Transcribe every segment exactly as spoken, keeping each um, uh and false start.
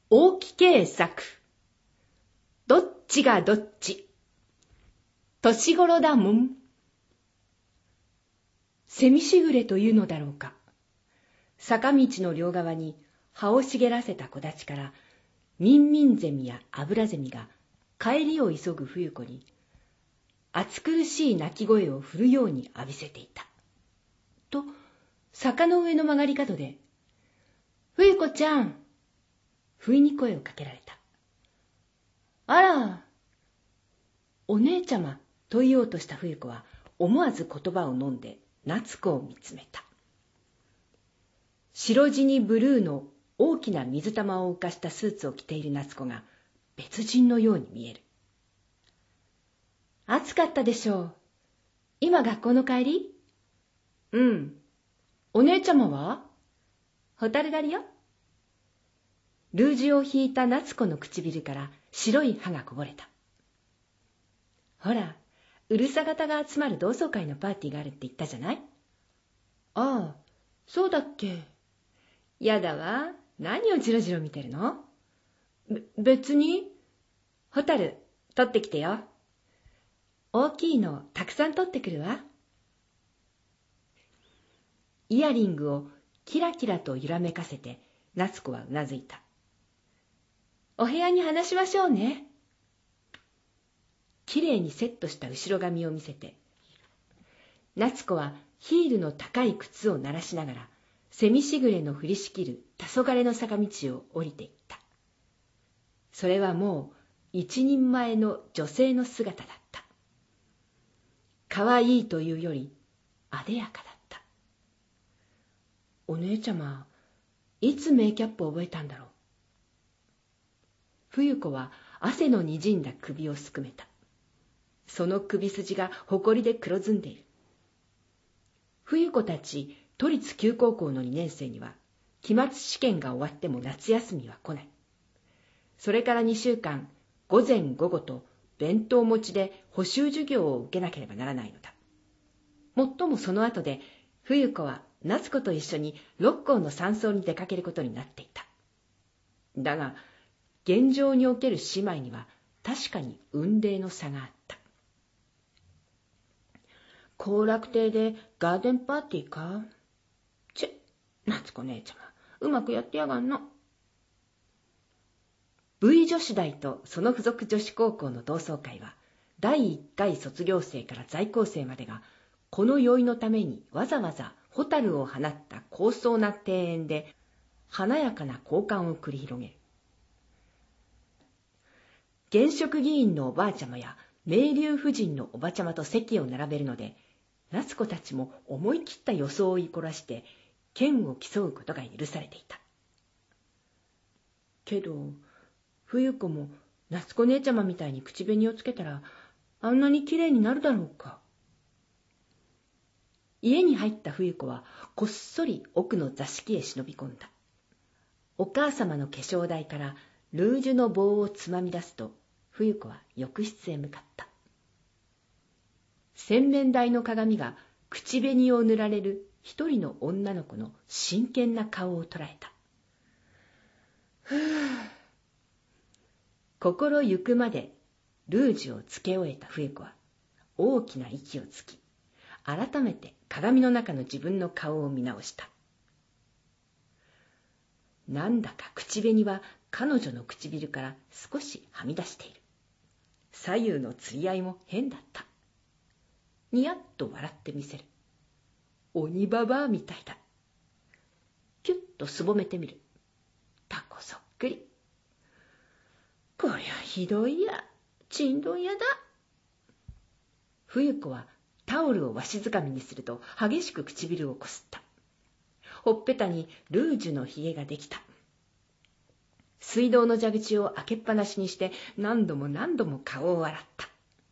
大木圭作。どっちがどっち。年頃だもん。蝉みしぐれというのだろうか。坂道の両側に葉を茂らせた木立からミンミンゼミやアブラゼミが帰りを急ぐ冬子に暑苦しい鳴き声を振るように浴びせていた。と坂の上の曲がり角で冬子ちゃん、不意に声をかけられた。あら、お姉ちゃまと言おうとした冬子は思わず言葉を飲んで夏子を見つめた。白地にブルーの大きな水玉を浮かしたスーツを着ている夏子が別人のように見える。暑かったでしょう。今学校の帰り？うん。お姉ちゃまは？ホタル狩りよ。ルージュを引いた夏子の唇から白い歯がこぼれた。ほら、うるさ型が集まる同窓会のパーティーがあるって言ったじゃない？ああ、そうだっけ。やだわ。何をジロジロ見てるの？べ、別に。ホタル、取ってきてよ。大きいのたくさん取ってくるわ。イヤリングをキラキラと揺らめかせて夏子はうなずいた。お部屋に話しましょうね。きれいにセットした後ろ髪を見せて、夏子はヒールの高い靴を鳴らしながら、蝉しぐれの降りしきる黄昏の坂道を降りていった。それはもう一人前の女性の姿だった。かわいいというより、あでやかだった。お姉ちゃま、いつメイキャップを覚えたんだろう。冬子は汗のにじんだ首をすくめた。その首筋がほこりで黒ずんでいる。冬子たち都立旧高校のにねん生には、期末試験が終わっても夏休みは来ない。それからにしゅうかん、午前午後と弁当持ちで補習授業を受けなければならないのだ。もっともその後で、冬子は夏子と一緒に六甲の山荘に出かけることになっていた。だが、現状における姉妹には確かに雲泥の差があった。後楽亭でガーデンパーティーか。ちぇ、夏子姉ちゃま、うまくやってやがんの。V 女子大とその付属女子高校の同窓会は、だいいっかい卒業生から在校生までが、この宵のためにわざわざホタルを放った高層な庭園で、華やかな交換を繰り広げる。現職議員のおばあちゃまや名流夫人のおばちゃまと席を並べるので、夏子たちも思い切った予想を言いこらして、剣を競うことが許されていた。けど、冬子も夏子姉ちゃまみたいに口紅をつけたら、あんなにきれいになるだろうか。家に入った冬子はこっそり奥の座敷へ忍び込んだ。お母様の化粧台からルージュの棒をつまみ出すと、冬子は浴室へ向かった。洗面台の鏡が口紅を塗られる一人の女の子の真剣な顔を捉えた。ふぅ。心ゆくまでルージュをつけ終えた冬子は大きな息をつき、改めて鏡の中の自分の顔を見直した。なんだか口紅は彼女の唇から少しはみ出している。左右の釣り合いも変だった。にやっと笑ってみせる。鬼ババアみたいだ。キュッとすぼめてみる。タコそっくり。こりゃひどいや、ちんどんやだ。冬子はタオルをわしづかみにすると激しく唇をこすった。ほっぺたにルージュのひげができた。水道の蛇口を開けっぱなしにして何度も何度も顔を洗った。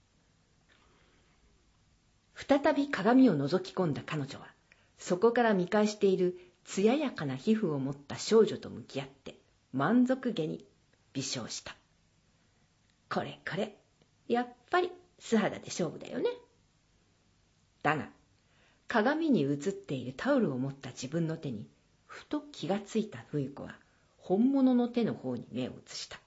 再び鏡を覗き込んだ彼女は、そこから見返している艶やかな皮膚を持った少女と向き合って満足げに微笑した。これこれ、やっぱり素肌で勝負だよね。だが、鏡に映っているタオルを持った自分の手にふと気がついた冬子は本物の手の方に目を移した。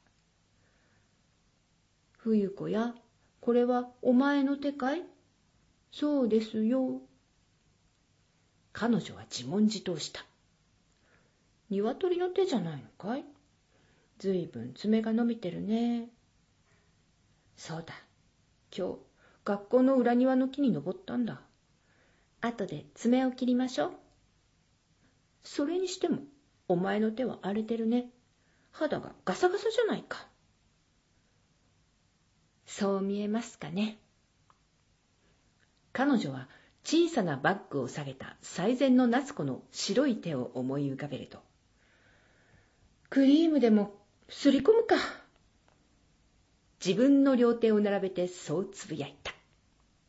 冬子や、これはお前の手かい？そうですよ。彼女は自問自答した。鶏の手じゃないのかい？ずいぶん爪が伸びてるね。そうだ、今日学校の裏庭の木に登ったんだ。後で爪を切りましょう。それにしてもお前の手は荒れてるね。肌がガサガサじゃないか。そう見えますかね。彼女は小さなバッグを下げた最前の夏子の白い手を思い浮かべると、クリームでもすり込むか。自分の両手を並べてそうつぶやいた。